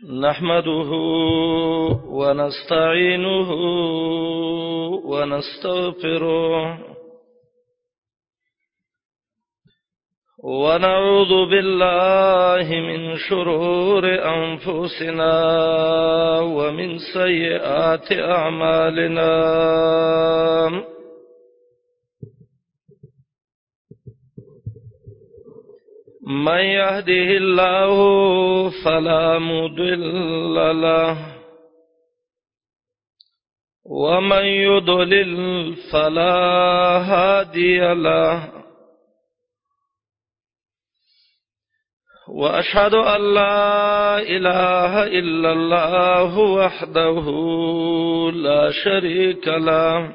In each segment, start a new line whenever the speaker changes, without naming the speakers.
نحمده ونستعينه ونستغفره ونعوذ بالله من شرور أنفسنا ومن سيئات أعمالنا من يهده الله فلا مضل له ومن يضلل فلا هادي له وأشهد أن لا إله إلا الله وحده لا شريك له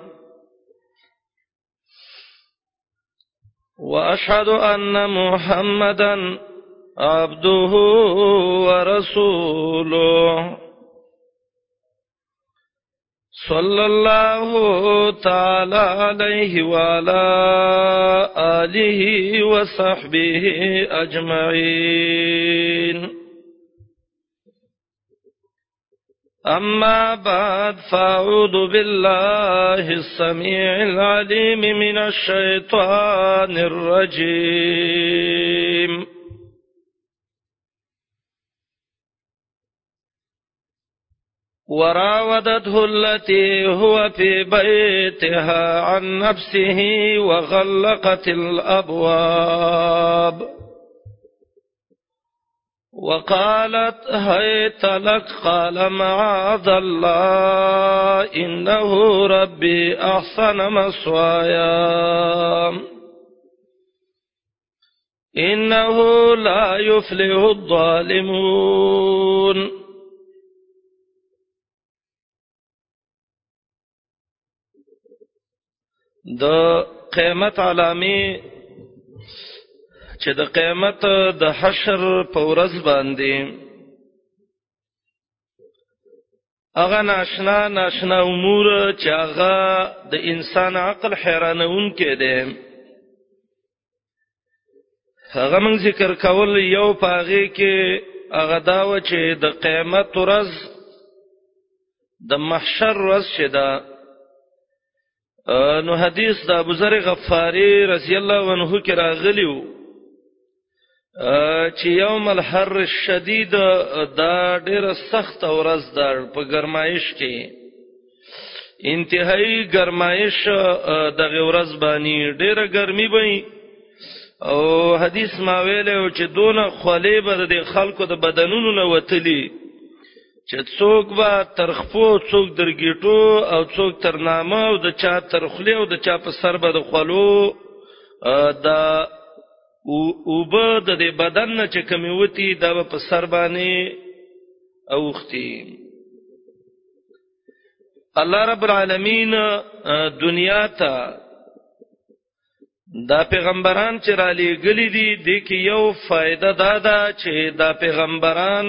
وأشهد أن محمدا عبده ورسوله صلى الله تعالى عليه وعلى آله وصحبه أجمعين أما بعد فأعوذ بالله السميع العليم من الشيطان الرجيم وراودته التي هو في بيتها عن نفسه وغلقت الأبواب وقالت هيت لك قال معاذ الله إنه ربي أحسن مثواي إنه لا يفلح الظالمون. د قیامت علامه چې د قیامت د حشر په ورځ باندې هغه ناشنا امور چې هغه د انسان عقل حیرانون کې دي هغه موږ ذکر کول یو پاغه کې هغه داو چې د قیامت ورځ د محشر ورځ شدا نو حدیث د ابو ذر غفاری رضی الله عنه کې راغلیو چې یوم الحر الشدید دا ډېر سخت ورځ ده په ګرمایش کې انتهایی ګرمایش د ورځ باندې ډېره ګرمي وي او حدیث ما ویلو چې دونه خولې به د خلکو د بدنونو نه وتلی چې څوک به ترخپو څوک درګیټو او څوک ترنامه او د چا ترخلی او د چا په سر به د خولو د او به د بدن نه چې کمیوتی دا په سر باندې اوختي. الله رب العالمین دنیا ته دا پیغمبران چې را لېږلي دي د کې یو فائدہ دا چې دا پیغمبران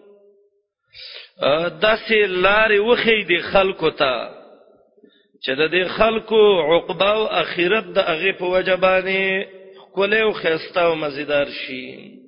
داسې لارې وخی دي خلکو ته چې د دې خلکو عقبه او اخرت د هغه په وجبانه کوله او خسته او مزیدار شي.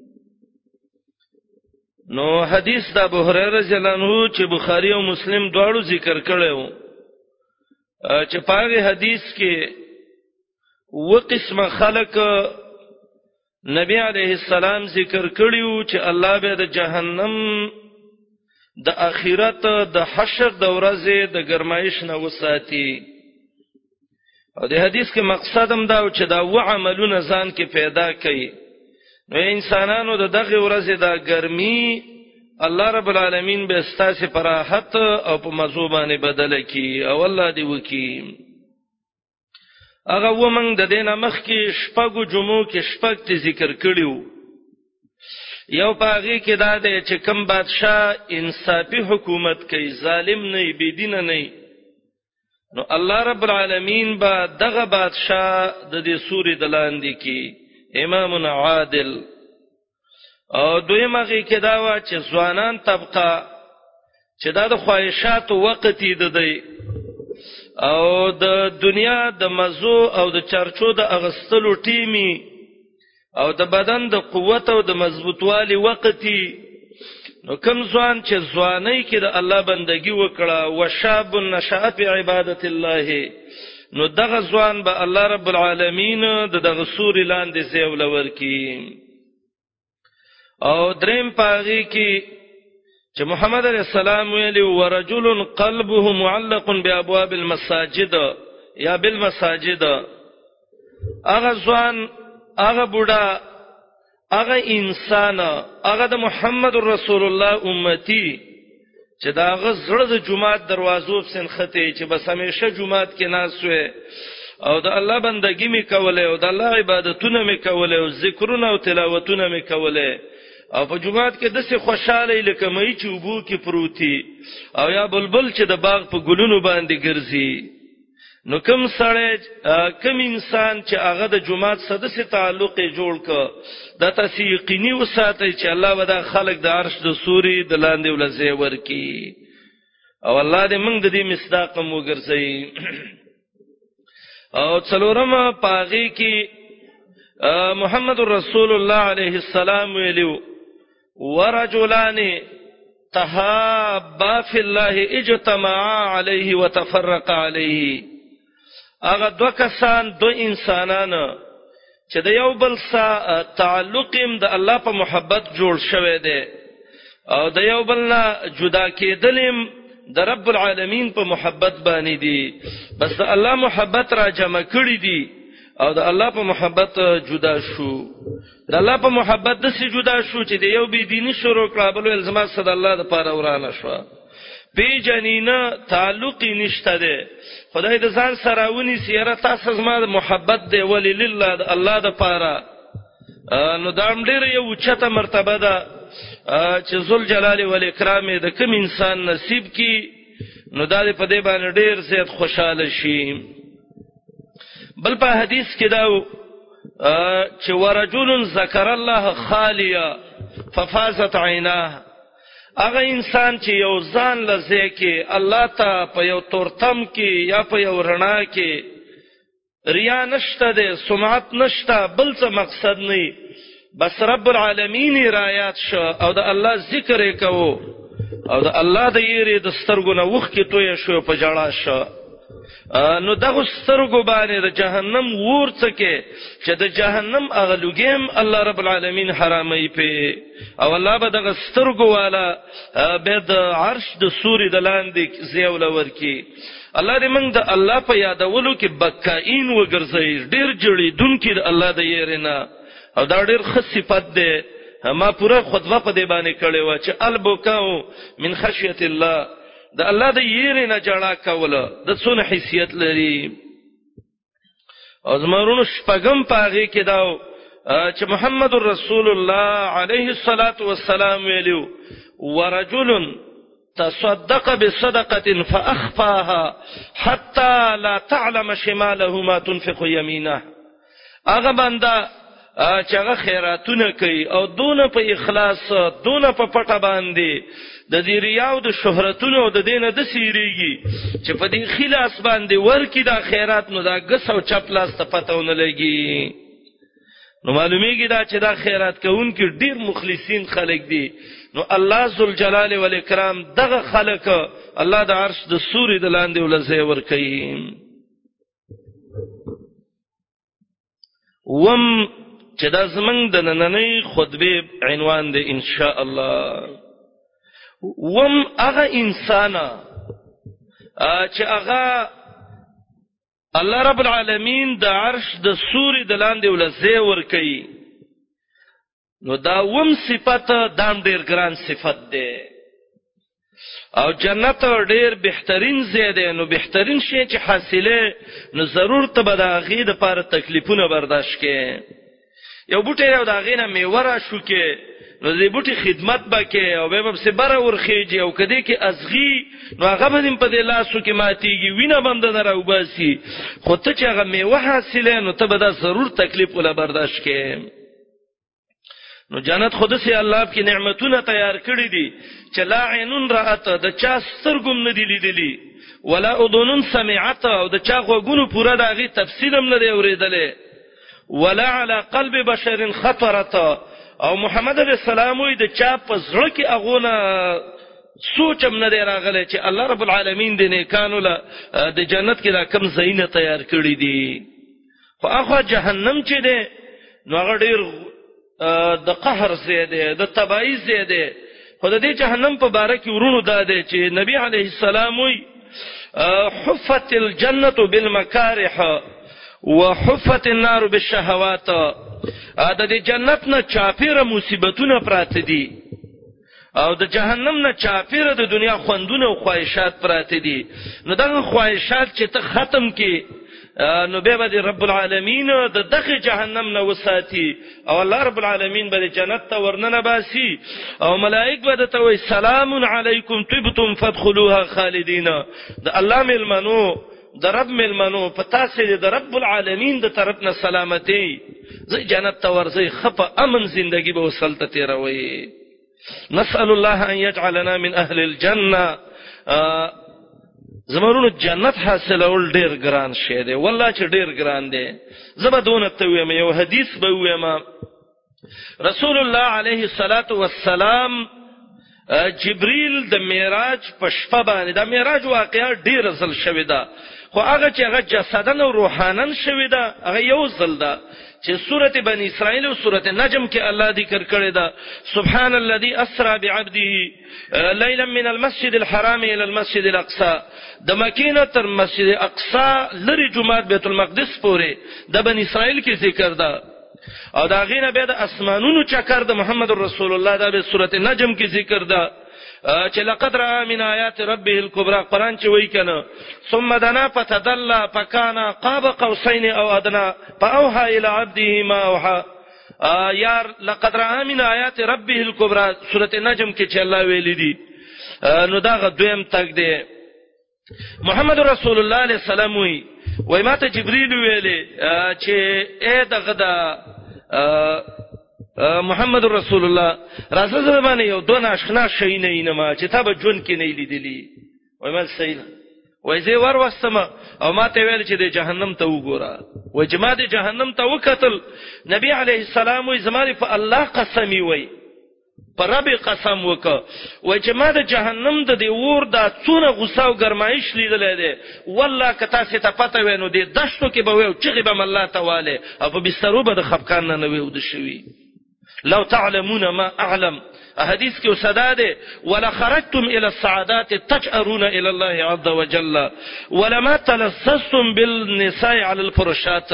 نو حدیث د ابو هريره رضی الله عنه چې بخاری او مسلم دواړو ذکر کړو چې پاره حدیث کې و قسمه خلق نبی علیه السلام ذکر کړیو چې الله به د جهنم د اخرت د حشر د ورځې د ګرمایش نه وساتي او د حدیث کې مقصد هم دا چې دا و عملونه ځان کې پیدا کړي نو انسانانو د دغه ورځې د ګرمي الله رب العالمین به ستاسو پر راحت او په مزو باندې بدل کړي او الله دې وکړي. هغه ومنګ د دینه مخ کې شپږو جمعو کې شپږ ته ذکر کړیو یو پاغي کې دا دی چې کوم بادشاہ انصافي حکومت کوي ظالم نه بيدینه نه نو الله رب العالمین با دغه بادشاہ د دې سورې دلاندې کې امام عادل او دویمه کې دا و چې ځوانان طبقه چې دا د خواهشاتو وخت دی او د دنیا د مزو او د چرچو د اغستلو ټیمی او د بدن د قوت او د مضبوطوالي وختي نو کوم ځوان چې ځواني کې د الله بندگی وکړه او شاب نشأ فی عبادت الله نو دغه ځوان به الله رب العالمین دغه سوري لاندې زیول ورکی. او دریم پاغي کې چې محمد علیہ السلام ویلی ورجل قلبه معلق بابواب المساجد یا بالمساجد، هغه ځوان هغه بوډا هغه انسان هغه د محمد رسول الله امتی چې دا غزړه د جمعات دروازو په خته چې بس همیشه جمعات کې ناس وي او د الله بندګی می کوله او د الله عبادتونه می کوله او ذکرونه او تلاوتونه می کوله او په جمعات کې دسه خوشاله لکه مې چې وبو کې پروتي او یا بلبل چې د باغ په ګلونو باندې ګرځي. نو کوم سړی کوم انسان چې هغه د جمعات سره د تعلق جوړ ک د تاسو یقیني وساتئ چې الله ودا خلق د عرش د سوري د لاندې ولزه ورکی او الله دې موږ د دې مصداق مو ګرځي. او څلورم پاغي کې محمد رسول الله عليه السلام ویلو ورجلان تحابا فی الله اجتمعا علیه وتفرقا علیه. هغه دوه کسان دو انسانان چې د یو بل سره تعلق هم د الله په محبت جوړ شوی دی او د یو بل نه جدا کېدلم د رب العالمین په محبت باندې دي، بس د الله محبت را جمع کړی دي او د الله په محبت جدا شو. د الله په محبت د سې جدا شو چې د یو بی دیني شروع کړه بل الزامات صد الله د پاره ورانه شو. بی جنینا تعلق نشته ده، خدای د ځان سره ونی سیاره تاسو زما محبت دی ولی لله د الله د پاره. نو دا ډېر یو چته مرتبه ده چې ذل جلال و الاکرام د کوم انسان نصیب کی نو دا په دې باندې ډېر زیات خوشاله شي. بل په حدیث کې دا چې ورجل ذکر الله خالیا ففازت عیناه، هغه انسان چې یو ځان لزه کې الله ته په یو تورتم کې یا په یو رڼا کې ریا نشته ده، سمعت نشته، بل څه مقصد نه، بس رب العالمین رایات شو او د الله ذکر وکاو او د الله د یری د سترګو نه وښ کې توې شو په جړا شو. نو دغه سترګو باندې د جهنم ورڅکه چې د جهنم اغلوګیم الله رب العالمین حرامي په او الله به دغه سترګو والا به د عرش د سوري د لاندې زیول ورکی. الله دې موږ د الله په یادولو کې بکائین وګرځي، ډیر جوړې دونکو د الله د یرینا او دا ډیر ښه صفت ده. ما پوره خطبه په دې باندې کړې و چې البکاو من خشیت الله، د الله د یری نه جړه کوله د څونه حیثیت لري. او زمرونو شپږم پاغي کې دا چې محمد رسول الله علیه الصلاۃ والسلام ویلو ورجل تصدق بصدقه فاخفاها حتى لا تعلم شماله ما تنفق يمينه. هغه بنده چې هغه خیراتونه کوي او دونه په اخلاص دونه په پټه باندې د دې ریاو د شهرتونو او د دینه د سیریږي چې په دې خلاص باندې ورکی دا خیرات نو دا غس او چپلاس ته پتهونه لګي. نو معلومیږي دا چې دا خیرات کوونکي ډیر مخلصین خلک دي. نو الله ذل جلال و الاکرام دغه خلک الله د عرش د سوري د لاندې ولزه ور کوي. وم چې دا زمنګ د نننۍ خطبه عنوان دی ان شاء الله. وم هغه انسان چې هغه الله رب العالمین د عرش د سوري د لاندې ولزه ور کوي نو دا وم صفت دام ډیر ګران صفت ده او جنت ډیر بهترین زیاده. نو بهترین شی چې حاصله نو ضرور ته به د غید لپاره تکلیفونه برداشت کې. یو بوټي یو دا غینه میوره شو کې نو دې بوټي خدمت بکې او به په بره ورخیږي او کدی کې ازغي نو هغه به په دې لاسو کې ماتيږي وینه بند نه راوباسي. خو ته چې هغه میوه حاصله نو ته به دا ضرور تکلیف ولا برداشت کې. نو جنت خود سي الله په نعمتونه تیار کړی دي چې لا عینون رات د چا سترګم نه دی لیدلی ولا اذنن سمعت او د چا غوګونو پورا دغه تفصیل هم نه دی اوریدلې ولا على قلب بشر خطرت او محمد علیہ السلام وی د چا په زړه کې اغونه سوچم نه دی راغلی چې الله رب العالمین د نیکانو له د جنت کې دا کم زینه تیار کړی دي. خو هغه جهنم چې دی نو هغه ډیر د قهر زیاده د تبعیض زیاده. خو د دې جهنم په باره کې ورونو دا دی چې نبی علیه السلام وی حفت الجنه بالمکارح وحفت النار بالشهوات. د دې جنت نه چاپیره مصیبتونه پراته دي او د جهنم نه چاپیره د دنیا خوندونه او خواهشات پراته دي. نو دغه خواهشات چې ته ختم کی نو به د رب العالمین د دغه جهنم نه وساتي او الله رب العالمین به جنت ته ورننه باسي او ملائک به ته وي سلام علیکم طبتم فادخلوها خالدین. د الله ملمنو د رب ملمنو پتا سي د رب العالمین د طرف نه سلامتی زه جنت ته ورځي خپه امن زندگی به وسلته تیروي. نسأل الله ان يجعلنا من اهل الجنه. زمرونو جنت حاصلول ډیر ګران شی دی والله چې ډیر ګران دی. زبدون ته ویم یو حدیث به ویم رسول الله علیه الصلاۃ والسلام جبرئیل د معراج په شپه باندې د معراج واقعا ډیر ځل شوې ده خو هغه چې هغه جسدن او روحانن شوې ده هغه یو ځل ده چې سورته بنی اسرائیل او سورته نجم کې الله ذکر کړی ده سبحان الذي اسرى بعبده ليلا من المسجد الحرام الى المسجد الاقصى. د مکینه تر مسجد اقصا لری جمعه بیت المقدس پورې د بنی اسرائیل کې ذکر ده او دا غینه به د اسمانونو چکر د محمد رسول الله د سورته نجم کې ذکر ده چې لقد را من آیات ربه الكبرى قران چې وای کنه ثم دنا فتدلى فكان قاب قوسين او ادنى فاوحى الى عبده ما اوحى. یار لقد را من آیات ربه الكبرى سورته نجم کې چې الله ویل دي نو دا غدویم تک دی. محمد رسول الله علیه السلام وای ماته جبرئیل ویلې چې اے دغه دا محمد رسول الله راځه زمانه یو دون اشنا شي نه ما چې تابه جون کې نه لیدلی. وای مل سین وای زه ور وسم او ماته ویل چې د جهنم ته وګوره. وای چې ما د جهنم ته وکتل نبی علیه السلام وای زماره په الله قسمی وای پر رب قسم وکړه وای چې ما د جهنم د دی ور د څونه غوسه او ګرمایش لیدلې ده والله کته څه ته پته وینو دي دشتو کې به وي چې غیب الله تعالی او په بسترو به د خفقان نه وي ود شوی. لو تعلمون ما اعلم حدیث کې وسداده ولا خرجتم الى السعادات تجأرون الى الله عز وجل ولما تلصصتم بالنساء على الفرشات.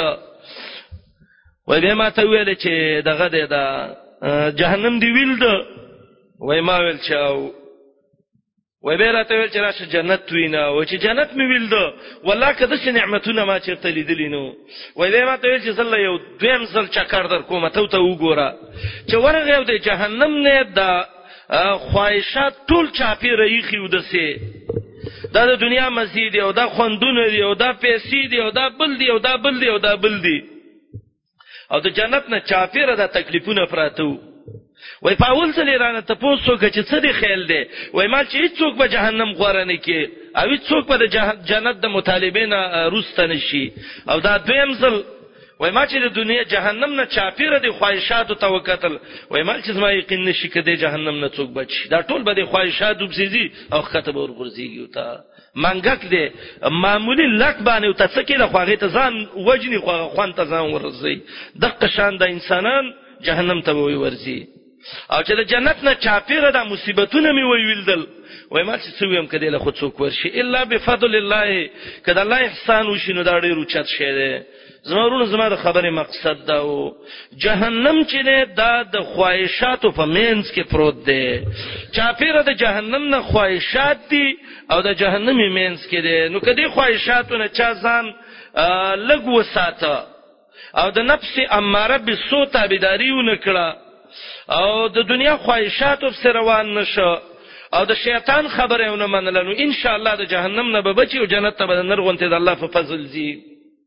وای به ما ته ویل چې دغه ده جهنم دی ویل ده وای ما ویل چاو وای به راته ویل چې راشه جنت وینا و چې جنت می ویل ده والله کده چې نعمتونه ما چیرته لیدلی نو. وای به ما ته ویل چې زله یو دویم ځل چکر در کوم ته وګوره چې ورغه یو د جهنم نه د خواهشات ټول چاپی ریخي ودسه دا د دنیا مزید او دا خوندونه دی او دا پیسې دی او دا بل دی او دا بل دی او دا بل دی او د جنت نه چاپیره د تکلیفونه پراته. وای په اول ځل رانه ته پوسوګه چې څه دی خیال دی وای مال چې هیڅوک به جهنم غواره نه کی او هیڅوک به د جنت د مطالبین روسته نشي. او دا دویم ځل وای ما چې د دنیا جهنم نه چاپیره د خواهشاتو توکتل وای مال چې زما یقین نشي کده جهنم نه څوک بچي دا ټول به د خواهشاتو بسيزي او خطه به ورغورځيږي او تا منګک دی معمولی لک باندې او تڅکه له خواغه ته ځان وجني خوان ته ځان ورځي دغه شان د انسانان جهنم ته وي ورځي. او چې د جنت نه چاپیره د مصیبتونه می ویلدل وای ما چې سویم کده له خود څوک ورشي الا بفضل الله کده الله احسان وشینو دا ډیر اوچت شه ده. زمورونو زما د خبره مقصد دا او جهنم چې ده د خواهشاتو په مینس کې پروت ده. چاپیره د جهنم نه خواهشات دي او د جهنمي مینس کې ده. نو کدی خواهشاتو نه چا ځان لګ وساته او د نفس اماره به سو تابعداري ونکړه او د دنیا خواهشاتو په روان نشه او د شیطان خبره ونه منل نو ان شاء الله د جهنم نه به بچي او جنت ته به نرغونته د الله په فضل زی.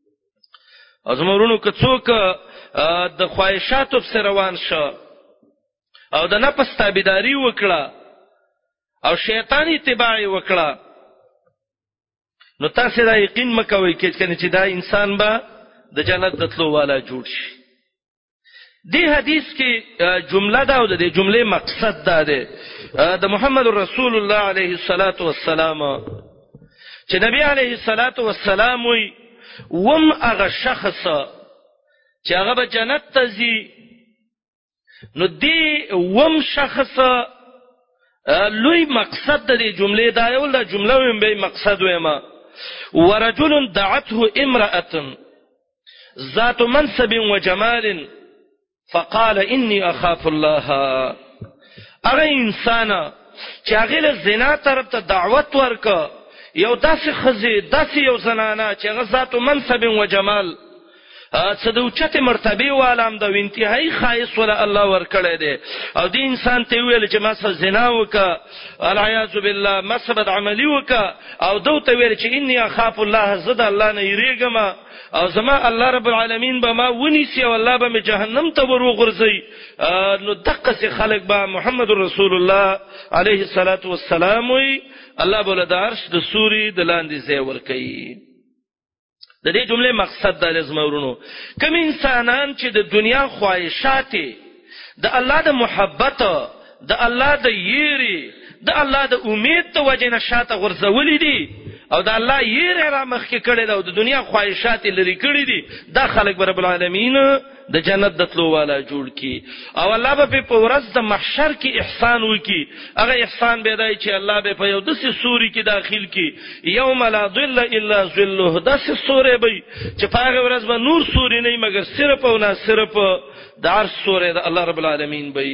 ازمرونو که څوک د خواهشاتو په روان شه او د نفس تابعداري وکړه او شیطان اتباع وکړه نو تاسو دا یقین مکوئ چې دا انسان به د جنت د تلو والا جوړ شي. دی حدیث کې جمله دا او د جملې مقصد دا دی د محمد رسول الله علیه الصلاۃ والسلام چې نبی علیه الصلاۃ والسلام وی وم هغه شخص چې هغه به جنت ته ځي نو دی وم شخص لوی مقصد د دې جملې دا یو د جمله ویم به مقصد ویما ورجل دعته امرأة ذات منصب وجمال فقال اني اخاف الله اغه انسان چې هغه له زنا طرف ته دعوت ورک یو داسې خزي داسې یو زنانه چې هغه ذات منصب وجمال څه د اوچته مرتبه والام د انتهایی خایس ولا الله ورکړی دی او دې انسان ته ویل چې ما سره زنا وکا العیاذ بالله مسبد عملی وکا او دوی ته ویل چې انی اخاف الله زد الله نه یریګم او زما الله رب العالمین به ما ونیسی او الله به می جهنم ته وروغورځي نو دغه څه خلق به محمد رسول الله علیه الصلاۃ والسلام وی الله بوله د عرش د سوري د لاندې ځای ور کوي د دې جملې مقصد د لزمورونو کوم انسانان چې د دنیا خواهشات د الله د محبت د الله د یری د الله د امید ته وجنه شاته غرزولې دي او د الله یری را مخ کې کړي او د دنیا خواهشات لري کړي دي دا خلک رب العالمین د جنت د تلو والا جوړ کی او الله به په ورځ د محشر کې احسان وکي هغه احسان به دی چې الله به په یو دسه سوري کې داخل کی یوم لا ظل الا ظله دسه سورې به چې په هغه ورځ به نور سوري نه مګر صرف او نه صرف د عرش سورې د الله رب العالمین به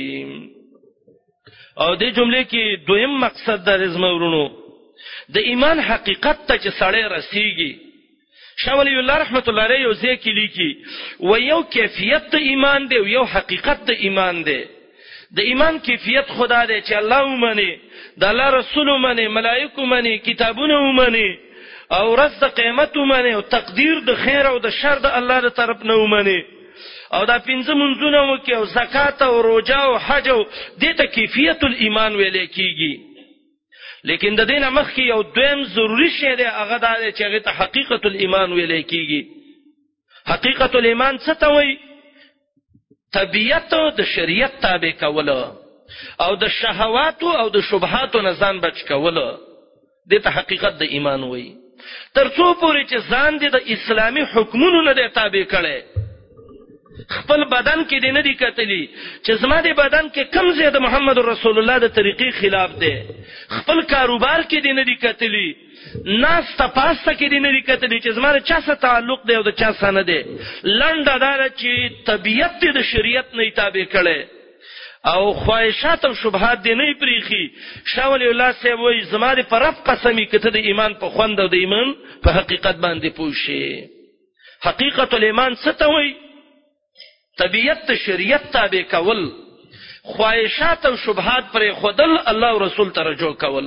او دې جملې کې دویم مقصد د رزمورونو د ایمان حقیقت ته چې سړی رسیږي شاولی الله رحمت الله علیه یو ځکه لیکي و یو کیفیت د ایمان دی او یو حقیقت د ایمان دی د ایمان کیفیت خدا دی چې الله ومني د الله رسول ومني ملائکه ومني کتابونه ومني او ورځ د قیامت ومني او تقدیر د خیر او د شر د الله تر طرف نه ومني او دا پنځه منځونه وکي او زکات او روزه او حج او دته کیفیت الایمان ویل کیږي لیکن د دینه مخ کې یو دویم ضروری شی دی هغه دا چې هغه ته حقیقت الایمان ویل کیږي حقیقت الایمان څه ته وایي طبیعت د شریعت تابع کول او د شهوات او د شبهات نه ځان بچ کول دته حقیقت د ایمان وایي ترڅو پورې چې ځان د اسلامي حکمونو نه تابع کړي خپل بدن کې دینه دي کتلی چې زما د بدن کې کم زیاده محمد رسول الله د طریقې خلاف دی خپل کاروبار کې دینه دي کتلی ناس تاسو کې دینه دي کتلی چې زما چا سره تعلق دی او د چا سره نه دی لنډه دا چې طبیعت د شریعت نه تابع کړي او خواهشات او شبهات دي نه پریخي شاول الله سی وای زما د پرف قسمی کته د ایمان په خوند او د ایمان په حقیقت باندې پوښي حقیقت الایمان څه ته وای طبیعت شریعت تابع کول خواهشات او شبهات پر خودل الله او رسول ته رجوع کول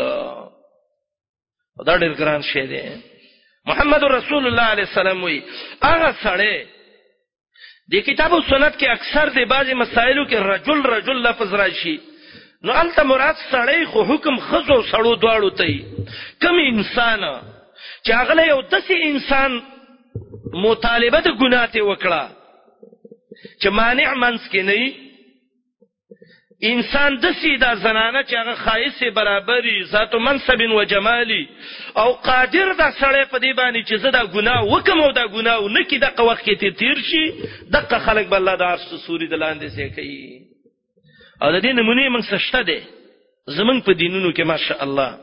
دا ډېر ګران شی دی محمد رسول الله علیه السلام وی هغه سره د کتاب او سنت کې اکثر د بعضی مسائلو کې رجل لفظ راشي نو الته مراد سړی خو حکم خزو سړو دواړو ته کوم انسان چې هغه یو داسې انسان مطالبه د ګناه ته وکړه چې مانع منس کې نه انسان د سیدا زنانه چې هغه خایسه برابرۍ ذات منصب و جمالی او قادر د سړی په دې باندې چې زدا ګناه وکم او دا ګناه نه کې دغه وخت کې تیر شي دغه خلک بل الله د عرش سوري د لاندې ځای کوي او د دې نمونه موږ سشته ده زمون په دینونو کې ماشاء الله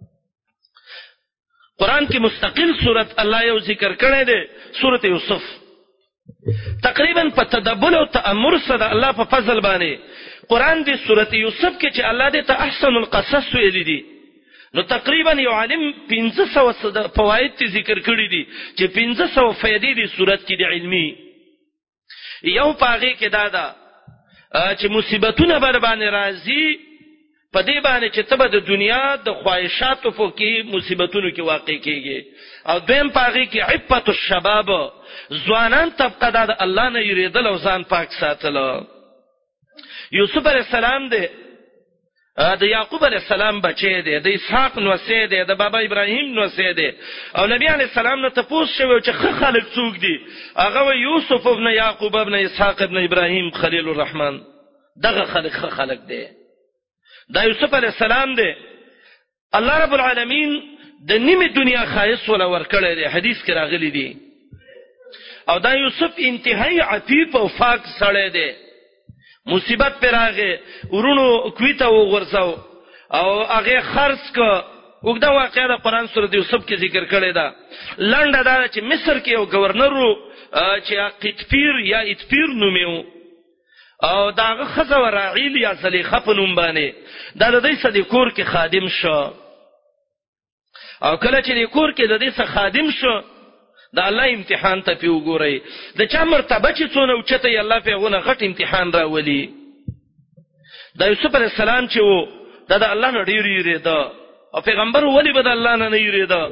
قران کې مستقل سورۃ الله یو ذکر کړی ده سورۃ یوسف تقریبا په تدبر او تأمل سره الله په فضل باندې قران دی سورۃ یوسف کې چې الله دې ته احسن القصص ویل دي نو تقریبا یو عالم 1500 فواید ذکر کړی دي چې 1500 فائدې دي سورۃ کې د علمي یو پاغه کې دادا چې مصیبتونه بر باندې راځي په دې باندې چې تبه د دنیا د خواهشاتو په کې مصیبتونو کې واقع کیږي او دویم پاغه کې عفت الشباب ځوانان طبقه د الله نه یریدل او ځان پاک ساتل یوسف علیہ السلام دې د یعقوب علیه السلام بچی دی، د اسحاق نوسی دی، د بابا ابراهیم نوسی دی. او نبی علیه السلام نه تپوس شوی چې ښه خلک څوک دي؟ هغه وی یوسف ابن یعقوب ابن اسحاق ابن ابراهیم خلیل الرحمن. دغه خلک ښه خلک دی. دا یوسف علیه السلام دی. الله رب العالمین د نیمه دنیا خایس ولا ورکړی دی، حدیث کې راغلی دی. او دا یوسف انتهایی عفیف او پاک سړی دی. مصیبت پر راغی، ورونو کویته وغورځاو او هغه خرڅ ک. وګدا واقعه د قران سورۃ یوسف کې ذکر کړی دا. لنډه دا چې مصر کې یو گورنر وو چې قطفیر یا اتفیر نومیو، او داغه خزه ورعیل یا زلیخه په نوم باندې دا د دې صدې کور کې خادم شو. او کله چې د کور کې د دې څخه خادم شو، دا الله امتحان ته پیو ګوري. د چا مرتبه چې څونه اوچته ی الله پیغونه غټ امتحان راولي. دا یوسف علیه السلام چې وو دا د الله نه ډیر یریدا، او پیغمبر ولی به د الله نه یریدا.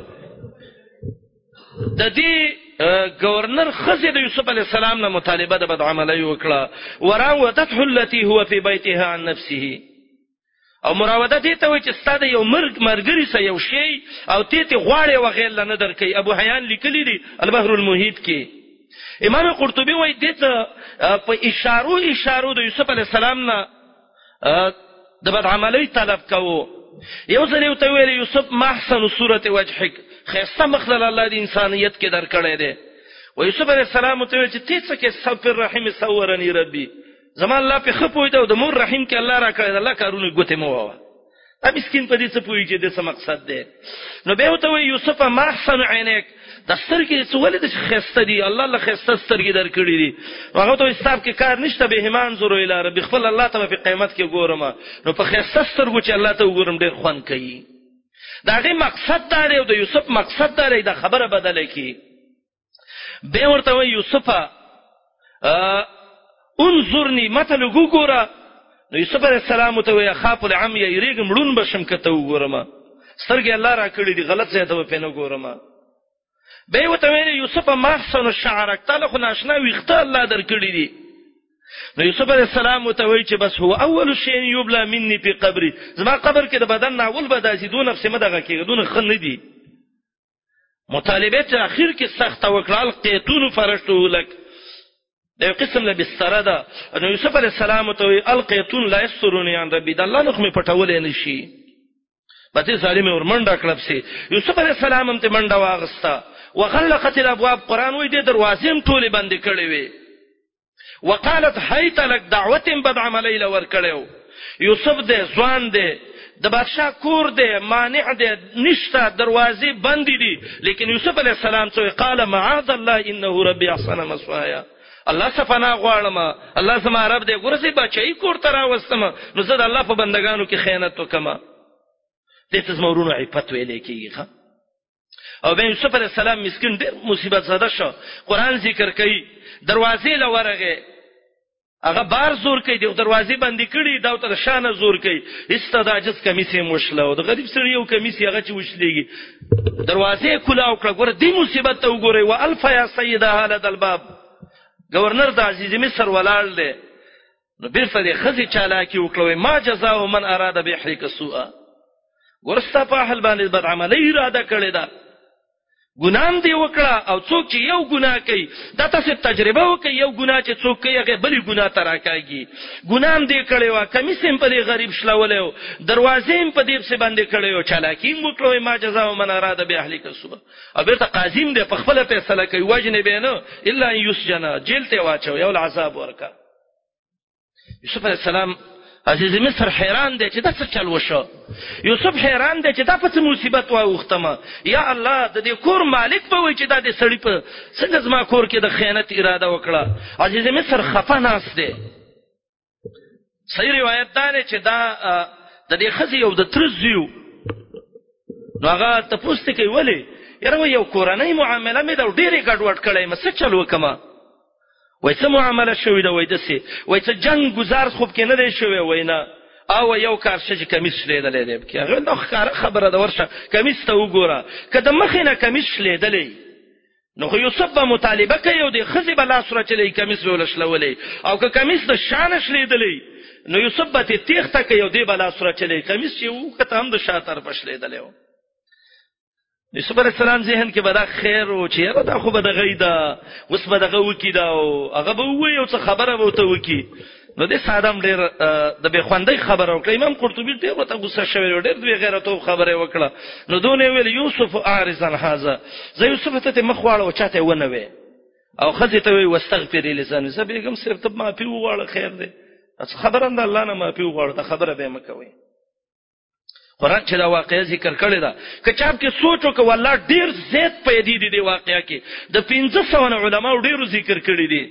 د دې گورنر خزه د یوسف علیه السلام نه مطالبه د بدعملی وکړه، وراودته التي هو في بيتها عن نفسه. او مراوده دې ته وایي چې ستاسو یو مرګري سه یو شی او ته غواړي وغیل نه درکې. ابو حیان لیکلی دی البحر المحیط کې. امام قرطبي وایي دې ته په اشارو د یوسف علی السلام نه د بدعملی طلب کوو. یو ځل یو ته ویل یوسف محسن صورت وجهک، خیسته مخلل الله د انسانیت کې درکړی دی. و یوسف علی السلام ته ویل چې ته څه کې صبر رحیم صورنی ربي، زمان الله په خپوي ته د مور رحیم کې الله را کړی، الله کارونه ګوته مو واه. ا مسكين په دې څه پوي چې د څه مقصد دی. نو به وته وی یوسف محسن عینک، د سترګې څه ولې د خسته دی، الله له خسته سترګې درکړي دي. هغه ته حساب کې کار نشته، به ایمان زرو اله رب خپل الله ته په قیامت کې ګورم. نو په خسته سترګو چې الله ته وګورم ډېر خوان کوي. دا غي مقصد دا دی، د یوسف مقصد دا دی، دا خبره بدله کی. به ورته وی یوسفه انظرني متى لغورا. نو یوسف علیہ السلام ته وی خاف العم یریګ مړون بشم کته وګورم، سترګې الله را کړې دي، غلط ځای ته په نه ګورم. به وته وی یوسف محسن الشعر، تعالی خو ناشنا ویخته الله درکړي دي. نو یوسف علیہ السلام ته وی چې بس هو اول شی یبلا مني په قبري، زما قبر کې د بدن نه اول بداسي دون نفس مدغه کې دون خن دي. مطالبه اخر کې سخت وکړل قیتون فرشتو لك، دا قسم له بستر ده. نو یوسف علیہ السلام ته القیتون لا یسرونی عن ربی، د الله نخ می پټول نه شي. بته ظالم اور منډه کړب سي. یوسف علیہ السلام هم ته منډه واغستا، وغلقت الابواب. قران وې د دروازې هم ټوله بند کړې وي. وقالت حیت لك دعوت بدعملی لور کړو. یوسف دې ځوان دې د بادشاہ کور دې مانع دې نشته، دروازې بند دي. لیکن یوسف علیہ السلام ته قال معاذ الله انه ربي احسن مثوایا، الله صفنا غواړم، الله زما رب دې ګورسي بچي کور ترا وستم، نو زه د الله په بندگانو کې خیانت وکم. دې څه زمورونو عفت ویلې کیږي. او به یوسف علیہ السلام مسکین ډېر مصیبت زده شو. قران ذکر کوي دروازې لورغه هغه بار زور کوي، د دروازې باندې کړي دا تر شانه زور کوي. استداجس کمیسه مشله او د غریب سره یو کمیسه هغه چې وشلېږي، دروازې کلاو کړه. ګوره دې مصیبت ته وګورئ. والف یا سیده حالت الباب، گورنر د عزیز مصر ولال دی. نو بیرته د خزي چالاکی وکړوي، ما جزاء من اراد بحرک سوء. ورستا په حل باندې بد عملی اراده کړی دا، ګنام دی وکړه. او څوک چې یو ګناه کوي دا تاسو تجربه وکړئ، یو ګناه چې څوک کوي هغه بلی ګناه تراکاږي. ګنام دی کړی وا، کمیسم په غریب شلولې، دروازې په دې څه باندې کړی او چالاکی وکړوي. ما جزاء من اراد بحرک سوء. او بیرته قاضیم دی په خپل فیصله کوي، وجنه به نه الا یسجن، جیل ته واچو، یو العذاب ورکا. یوسف علیہ السلام عزیز مصر حیران دی چې دا څه چل وشو. یوسف حیران دی چې دا په څه مصیبت واوختمه. یا الله د دې کور مالک په وای چې دا د سړی په څنګه زما کور کې د خیانت اراده وکړه. عزیز مصر خفه ناس دی. صحیح روایت ده چې دا د دې خزي یو د ترزیو، نو هغه تاسو ته کوي ولی یره یو کورنۍ معامله مې دا ډېری ګډوډ کړې، ما څه چل وکما. وای څه معامله شوې ده؟ وای دسي، وای څه جنگ گزار خوب کې نه دی شوی. وینا او یو کار چې کمیس لیدلې دی کې هغه نو خبره ده، ورشه کمیس ته وګوره. کله مخینه کمیس لیدلې نو خو یوسف به مطالبه کوي او د خزي بلا سره چلی کمیس ولشلولې او که کمیس د شان شلیدلې نو یوسف به تیخته کوي او د بلا سره چلی کمیس چې و کته هم د شاتر پښلیدلې و. یوسف علیہ السلام ذهن کې به دا خیر او چې دا خو به د غیدا اوس به دغه وکی دا او هغه به وایي او څه خبره به ته وکی. نو د سادم ډېر د به خوندې خبره وکړه. امام قرطبي ډېر وته غوسه شوی ډېر د غیرتو خبره وکړه. نو دونه ویل یوسف اعرضن هذا زه یوسف ته مخواړه او چاته ونه وې او خزه ته وی واستغفر لسان زبیګم صرف ته ما پیو واړه خیر دی خبره اند الله نه ما پیو واړه خبره به مکوي. قرآن چې دا واقعي ذکر کړی دا که چاپ کې سوچو که والله ډیر زیات پیدا دي دی واقعیا کې د 1500 علماء ډیرو ذکر کړی دي.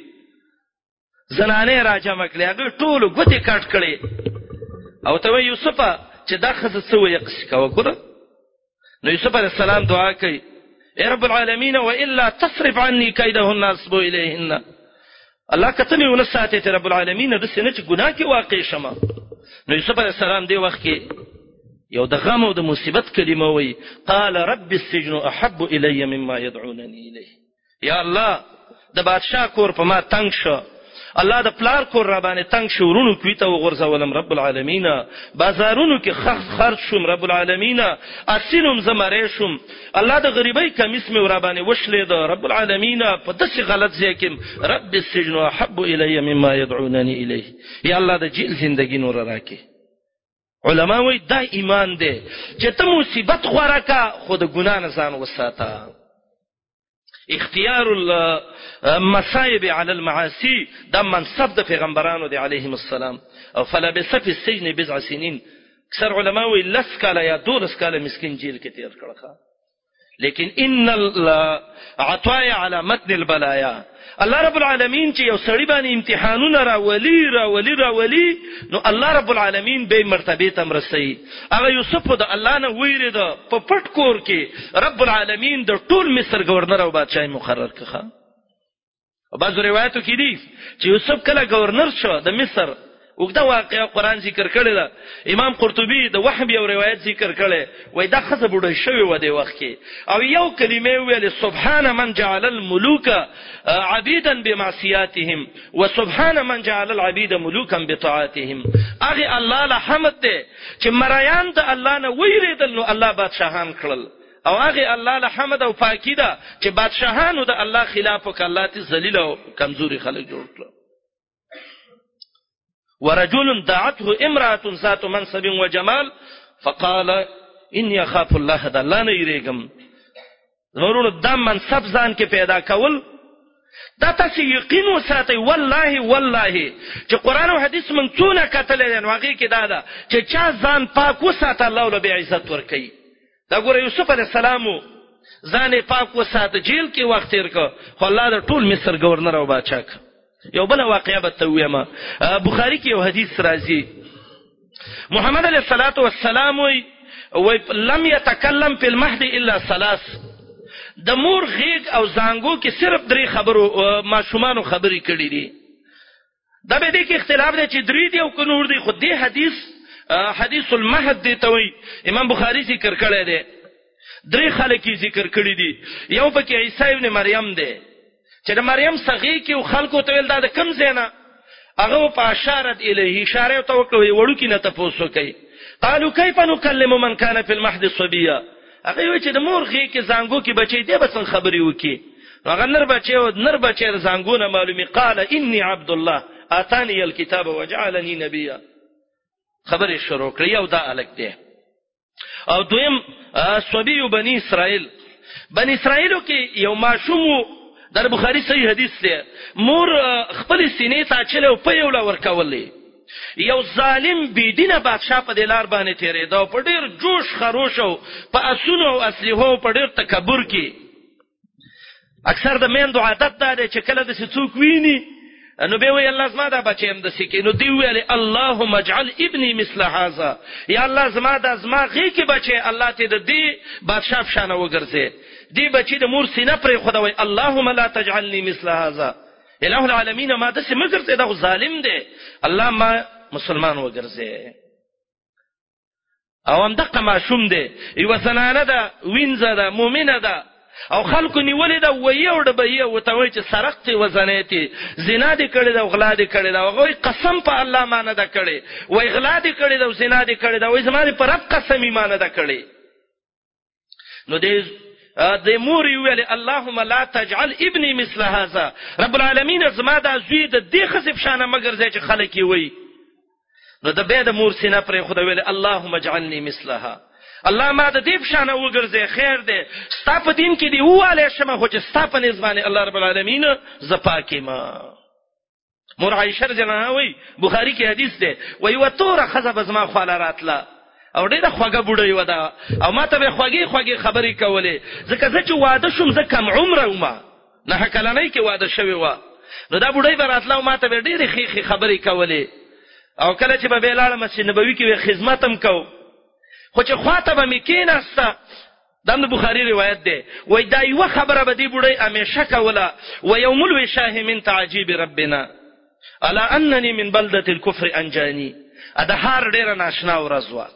زنانه راجم کړي هغه ټول غوتی کټ کړي او ته یوسف چې دا خزه سوې قص کا وکړه. نو یوسف علیہ السلام دعا کوي اے رب العالمین والا تصرف عني كيدهن اصب اليهن. الله کتمه ونساته ته رب العالمین د سینې چې ګناه کې واقع شمه. نو یوسف علیہ السلام دی وخت کې یو د غم او د مصیبت کلمه وی قال رب السجن احب الي مما يدعونني اليه. یا الله د بادشاہ کور په ما تنگ شو الله د پلار کور را باندې تنگ شورونو کوي ته وغورځولم رب العالمین بازارونو کې خرج شوم رب العالمین اسینم زمره شوم الله د غریبۍ کمیس مې ور باندې وشلې ده رب العالمین په داسې غلط ځای کې رب السجن احب الي مما يدعونني اليه. یا الله د جیل ژوندۍ نور راکې. علماء وی دا ایمان دی چې ته مصیبت خورکا خود ګنا نه ځان وساته. اختیار المصائب على المعاصي دا منصب د پیغمبرانو دی علیهم السلام. او فلبث في السجن بضع سنين اکثر علماء وی لس کاله یا دولس کاله مسکین جیل کې تیر کړه. لیکن ان العطايا على متن البلايا الله رب العالمین چې یو سړی باندې امتحانونه راولي نو الله رب العالمین به مرتبه تم رسي. هغه یوسف د الله نه ویریده په پټ کور کې رب العالمین د ټول مصر گورنر او بادشاہ مقرر کړه. او بعض روایتو کې دي چې یوسف کله گورنر شو د مصر وګدا واقعا قرآن ذکر کړی دا. امام قرطبي د وحب یو روایت ذکر کړي وای دا خزه بډای شوی و دی وخت کې او یو کلمه ویل سبحان من جعل الملوک عبيدا بمعصياتهم وسبحان من جعل العبيد ملوكا بطاعتهم. اغه الله له حمد ده چې مریان د الله نه ویریدل نو الله بادشاہان کړل او هغه الله له حمد او پاکی ده چې بادشاہانو د الله خلاف وک الله ته ذلیل او کمزوري خلک جوړ کړل. ورجل دعته امرأة ذات منصب وجمال فقال اني اخاف الله د الله نه یریګم. ضرور د منصب ځان کې پیدا کول دا تاسو یقین وساتئ والله چې قرآن او حدیث منڅونه کتل نه واقعي کې دا ده چې چا ځان پاک وساته الله له عزت ورکړي. دا ګوره یوسف علیہ السلام ځان پاک وساته جیل کې وخت تیر کو خو الله د ټول مصر گورنر او بادشاہ. یو بل واقعیا به تویما بخاری کې یو حدیث راځي محمد علیہ الصلوۃ والسلام وی لم يتكلم في المهد الا ثلاث. د مور غیږ او زانګو کې صرف درې خبرو ماشومان خبرې کړې دي. دا به دې کې اختلاف دی چې درې دی او کنور دی. خو دې حدیث المهد دی ته وی امام بخاری ذکر کړی دی. درې خلک ذکر کړی دي. یو پکې عیسی ابن مریم دی چې د مریم صغی کې خلکو ته ویل دا د کم زینا هغه په اشاره الیه اشاره ته وکړي وړو کې نه تاسو کوي. قالوا كيف نكلم من كان في المهد صبيا. هغه وی چې د مور غي کې زانګو کې بچي دی به څنګه خبري وکي. هغه نر بچي زانګونه معلومي قال اني عبد الله اتاني الكتاب وجعلني نبيا. خبري شروع کړی او دا الګ دی. او دویم صبي بني اسرائيل کې یو ماشوم در بخاری صحیح حدیث دی مور خپل سینې ته چلو په یو لور کولې یو ظالم بيدینه بادشاہ په دلار باندې تیرې دا په ډیر جوش خروش او په اسونو او اسلحو په ډیر تکبر کې. اکثر د میندو عادت دا دی چې کله د څوک ویني نو به وی الله زما دا بچیم د سکه نو دی ویل اللهم اجعل ابني مثل هذا. یا الله زما غي کې بچي الله ته د دې بادشاہ شانه وګرځي. دی بچی د مور سینه پر خدای اللهم لا تجعلني مثل هذا. الہ العالمین ما د سم ګرځي دا ظالم دی الله ما مسلمان وګرځي. او هم دغه معصوم دی یو زنانه ده وینځه ده مؤمنه ده او خلکو نیولې دا ویو د به یو ته وای چې سرقت وزنیتی زنا دې کړې دا غلا دې کړې دا وای قسم په الله ما نه دا کړې وای غلا دې کړې دا زنا دې کړې دا وای زما پر رب قسم ایمان نه دا کړې نو دې د مور ویل اللهم لا تجعل ابني مثل هذا رب العالمین زما دا زوی د دې خصف شانه مگر زې چې خلک وي نو د به د مور سینه پر خدای ویل اللهم اجعلني مثلها الله ما د دې شانه وګرځي خیر دې ستا په دین کې دی واله شمه خو چې ستا په نسبانه الله رب العالمین زپاکه ما مور عائشه رضی الله عنها وی بخاری کې حدیث ده وی وتور خزب زما خاله راتله او ډیره خوګه بوډۍ ودا او ماته به خوګي خبرې کولې ځکه چې واده شوم زه کم عمره ومه نه کلنۍ کې واده شوی و نو دا بوډۍ براتله او ماته به ډیره خېخي خبرې کولې او کله چې به لاړم مسجد نبوي کې خدمتم کو خو چې خواته به میکیناسته د بخاری روایت ده وای دا یو خبره به دی بوډۍ همیشه کوله و یوم الوشاه من تعجیب ربنا الا انني من بلده الكفر انجاني اده هر ډیره ناشنا ورځوا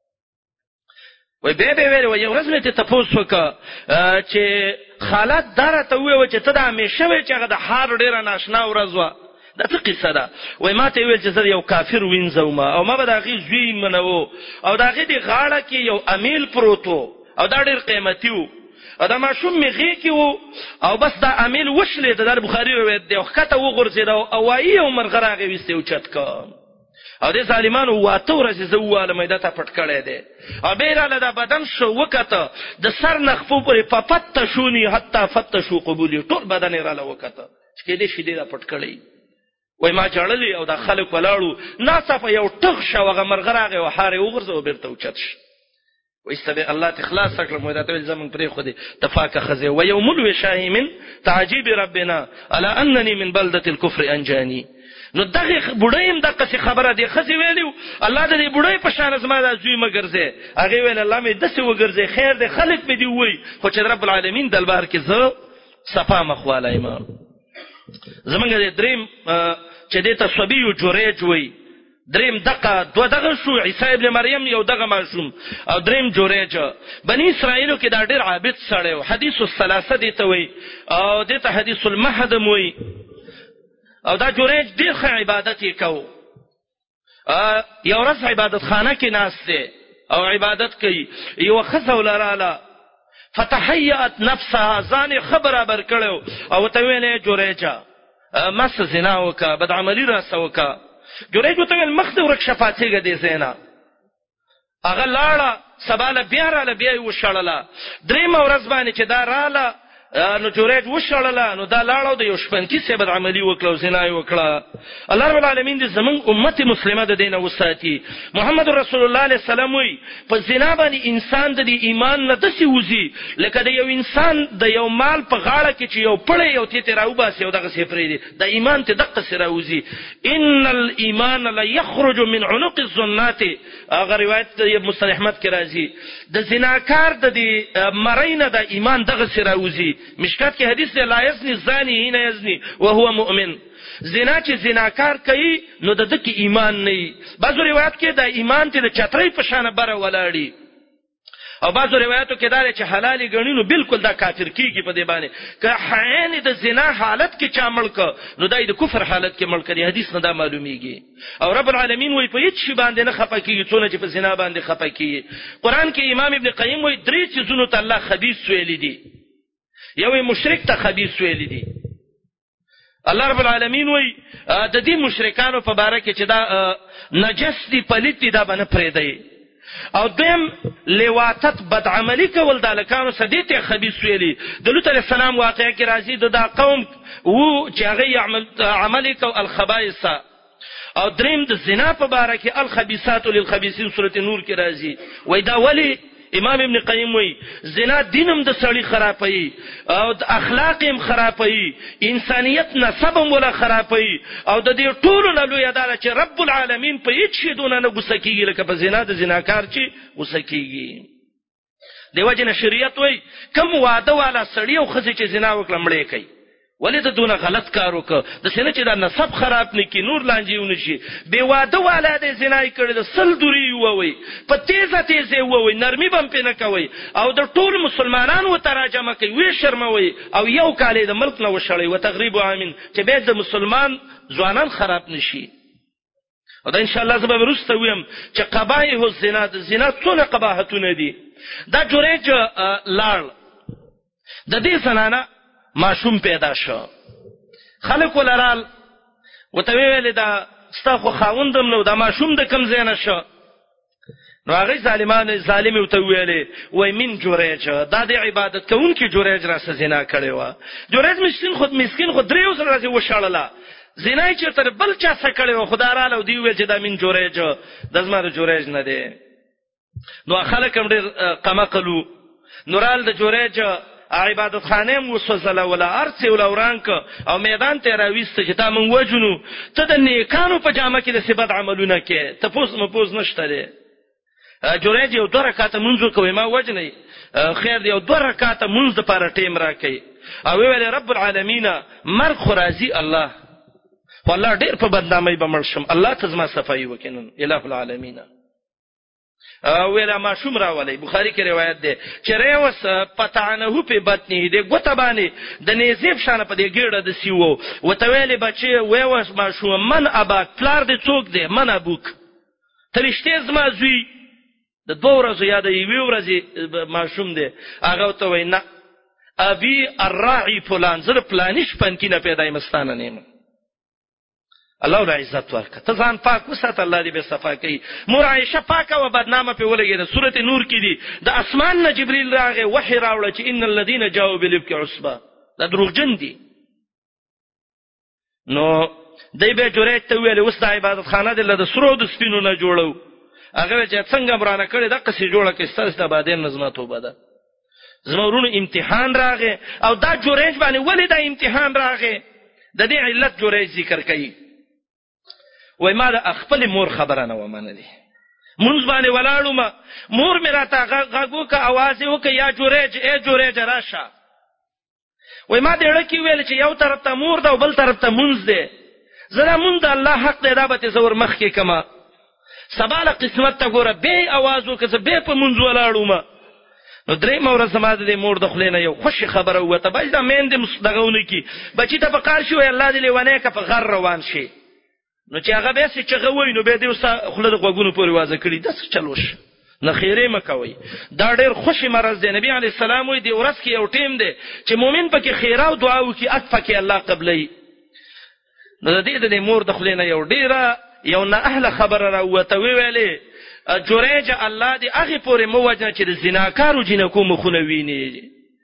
وای به ویل وای یو ورځ مې ته تاسو وکړه چې خالد درته وې چې ته د همیشه وې چې هغه د هر ډیره ناشنا ورځوا دا څه قصه ده وای ما ته ویل چې زه یو کافر وینځم او ما به دا غي زوی منو او دا غي دی غاړه کې یو امیل پروتو او دا ډیر قیمتي وو او دا ماشوم می غي کې وو او بس دا امیل وشلې د بخاری روایت دی وخته وګرځید او وایي او مرغراغه وسته او چت کا او د ظالمانو واته ورځ زواله مېده ته پټ کړی دی او بیراله دا بدن شو وکته د سر نخفو پرې پپت شونی حتی فتشو قبولی ټول بدن یې راله وکته چې دې شې دې پټ کړی وای ما چړلې او د خلک ولاړو ناصفه یو ټغ شو هغه مرغراغه وحاره وګرځو بیرته اوچت شو ويستبه الله تخلاص کړم مو دا ته زمون پرې خو دې تفاکه خزه و يوم الوشاه من تعجيب ربنا الا انني من بلده الكفر انجاني نو دغه بډایم دغه خبره دی خزي ویلو الله دې بډای په شان زما د زوی مګرځي هغه ویل الله مې دسه وګرځي خیر دې خلک مې دی وای خو چې رب العالمین دلبار کې زه صفا مخواله ایمان زمونږ دې دریم چې دې ته صبي جوړې جوړي دریم دغه شو عیسی ابن مریم یو دغه ماشوم او دریم جوړې بنی اسرائیلو کې دا ډېر عابد سره و حدیث الثلاثه دي ته وای او دې ته حدیث المهدم وای او دا جوړې ډېر ښه عبادت یې کو یو ورځ عبادت خانه کې ناشته او عبادت کوي یو خزه ولاراله فتحيات نفسها ځان خبره بر کړو او ته ویلې جوړې مس زنا وکا بد عملی را سوکا جوړې ته مخ ورک شفاعتګه دي زینا هغه لاړه سباله بیا رااله بیا یې وشړله دریم ورځ باندې چې دا رااله نو جوړې وشړله نو دا لاړو د یو شپنکی څه بد عملی وکړو زنا یې وکړه الله رب العالمین دې زمون امت مسلمه د دینه وساتي محمد رسول الله علیه السلام وی په زنا باندې انسان د ایمان نه دسي وزي لکه د یو انسان د یو مال په غاړه کې چې یو پړې یو ته راو باسي او دغه سفرې دي د ایمان ته دغه سره وزي ان الايمان لا يخرج من عنق الظنات هغه روایت د مصطلح احمد کې راځي د زناکار د مرینه د ایمان دغه سره وزي مشکات کې حدیث دی لا یزنی الزانی هنا یزنی وهو مؤمن زنا چې زناکار کوي نو د دې ایمان نه بعضو روایت کې د ایمان ته د چترۍ په شان بره ولاړی او بعضو روایتو کې دا چې حلالي غنینو بالکل دا کافر کیږي په دې باندې که حین د زنا حالت کې چا ملک نو د کفر حالت کې ملک دی حدیث نه دا معلومیږي او رب العالمین وایي په هیڅ شی باندې نه خپه کیږي څونه چې په زنا باندې خپه کیږي قران کې امام ابن قیم وایي درې چیزونو ته الله خبيث ویلي دي یو مشرک ته خبيث ویلي دي الله رب العالمین وایي د دې مشرکانو په باره کې چې دا نجس دي پلیت دي دا باندې پرېدای او دیم لواتت بد عملی کول دالکانو سدیته خبيث ویلي د لوط علیه السلام واقعه کې راځي د قوم وو چې هغه عمل کو الخبائث او دریم د زنا په باره کې الخبيثات للخبيثين سورته نور کې راځي وای دا ولی امام ابن قیم وی زنا دینم د سړی خرابوي او د اخلاق هم خرابوي انسانيت نسب هم ولا خرابوي او د دې ټولو نه لوی اداره چې رب العالمین په هیڅ شی دونه نه غوسه کیږي لکه په زنا د زناکار چې غوسه کیږي دیو جن شریعت وی کوم واده والا سړی او خزه چې زنا وکړه مړې کوي ولې ته دونه غلط کار وکړ د سینې چې دا نسب خراب نه کی نور لانجیونه شي بے واده والاده زنای کړي د سل دوری ووي په تیزه ووي نرمي بم پینه کوي او د ټول مسلمانانو تراجمه کوي وی شرموي او یو کال د ملک نه وشړي او تقریبا امین چې به د مسلمان ځوانان خراب نشي او دا ان شاء الله زبر ورسته ويم چې قبایح الزنا د زنا څونه قباحتونه دي دا جوړېج لال د دې سنانه معصوم پیدا شو خلق ولرال وتویل دا ستاسو خاوندم نو دا معصوم د کم زینه شو نو هغه ظالم وتویل وای من جوړېج دا د عبادت کوونکی جوړېج را زنا کړي و جوړېج مسكين خود دریو سره راځي وشاړله زینای چې تر بل چا سکړې و خدای را دی ویل چې دا من جوړېج د زماره جوړېج نه دی نو خلک هم ډېر قمقلو نورال د جوړېج عبادت خانه مو وسوسله ولا ارڅ ولا ورانک او میدان ته راويست چې تا مون وجنو ته د نیکانو په جامه کې د سبد عملونه کې ته پوس نشته دی جوړېج یو 2 رکعات منځو کوي ما وجنې خیر دی یو 2 رکعات منځ د پاره ټیم راکې او ویل رب العالمین مرغ خرازی الله والله ډېر په بدنامي بمړشم الله تزما صفای وکینن الہ العالمین ویلا معصوم راولي بخاری کې روایت ده چې ریوس پتانه په بطنه دې ګوت باندې د نزیب شانه په دې ګړه د سیو وتویل بچي ویوس معصوم من اباک پلار دې څوک دې من ابوک ترشته زما زوی د 2 ورځې یاد یې ورځې معصوم دې هغه ته وینا ابي الراعي فلان زر پلانش پنکینه پیدای مستانه نیم الله ول عزت ورکړه ته ځان پاک وسات الله دې به صفا کوي مور عائشه پاکه او بدنامه په ولګي د سورته نور کې دي د اسمان نه جبريل راغی وحي راوړ چې ان الذين جاءوا بالافك عصبه دا دروغجن دي نو دای به جوړه ته ویل وس د عبادت خانه د سرو د سپینو نه جوړو هغه چې څنګه برانه کړي د قصې جوړه کې ستاسو د بعدين نظم توبه ده زمورونو امتحان راغی او دا جوړېج باندې ولې دا امتحان راغی د دې علت جوړېج ذکر کوي وای ما د خپل مور خبره نه ومنلې مونږ باندې ولاړو ما مور مې راته غاغو کا आवाज وکي یا جوړېج راشه وای ما دې لکه ویل چې یو طرف ته مور ده او بل طرف ته مونږ ده زړه مونږ د الله حق دی دا به زور مخ کې کما سباله قسمت ته ګوره به आवाज وکړه به په مونږ ولاړو ما نو درې مور سماده دې مور د خلینه یو خوشي خبره وته باید دا مین دې مصدغونه کی بچی ته په کار شو الله دې لیوانه کا په غر روان شي نو چې هغه به چې غوي نو به دې وسه خلد غوګونو پورې وازه کړی د څه چلوش نه خیره مکوي دا ډېر خوشي مرز دی نبی علی السلام وي دی ورځ کې یو ټیم دی چې مؤمن پکې خیره او دعا وکي اکفکه الله قبلې نو دې د مور د خلینه یو ډیره یو نه اهل خبر را وته ویلې جوړېج الله دې هغه پورې موجه چې د زناکارو جنکو مخونه ویني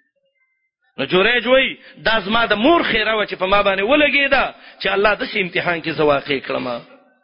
نو جوړېج وای د زما د مور خیره و چې په ما باندې ولګیدا چې الله د امتحان کې زواقع کړم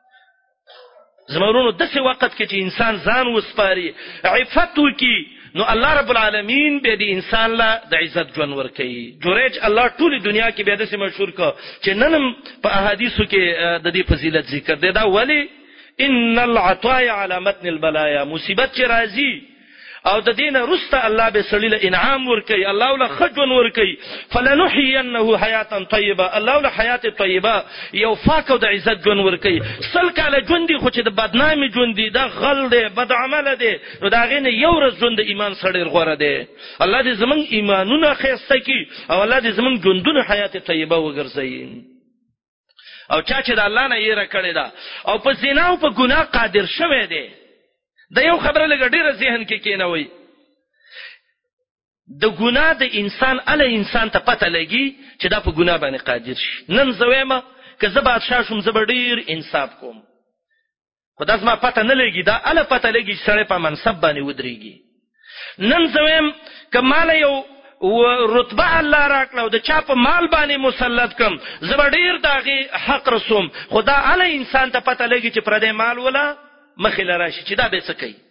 زمورونو د څه وخت کې چې انسان ځان وسپاري عفت وکي نو الله رب العالمین به دې انسان لا د عزت ژوند ورکړي جوړېج الله ټول دنیا کې به د څه مشهور کا چې نن په احادیثو کې د دې فضیلت ذکر دی دا ولی ان العطايا على متن البلايا مصیبت چې راځي او د دین رسته الله به سړی له انعام ورکي الله له خجون ورکي فلنحيينه حیاتا طیبه الله له حیات طیبه یو فاک او د عزت جون ورکي سل کاله جون دي خو چې د بدنامي جون دي دا غل دي بد عمل دي نو دا غینه یو ورځ جون د ایمان سړی غوړه دي الله دې زمون ایمانونه خيسته کی او الله دې زمون جوندونه حیات طیبه وګرځي او چا چې د الله نه یې را کړی دا او په زنا او په ګناه قادر شوی دی د یو خبره لګډیره ذهن کې کینوي د ګناه د انسان ته پته لګي چې دا په ګناه باندې قادر شي نن زویمه که زه بادشاه شوم زه ډیر انصاف کوم خدای زما پته نه لګي دا پته لګي چې سړی په منصب باندې ودرېږي نن زویم کمال یو رتبه الله راکړو د چا په مال باندې مسلط کم زبډیر داغي حق رسوم خدا علی انسان ته پته لګي چې پر دې مال ولا مخله راشي چې دا به څه کوي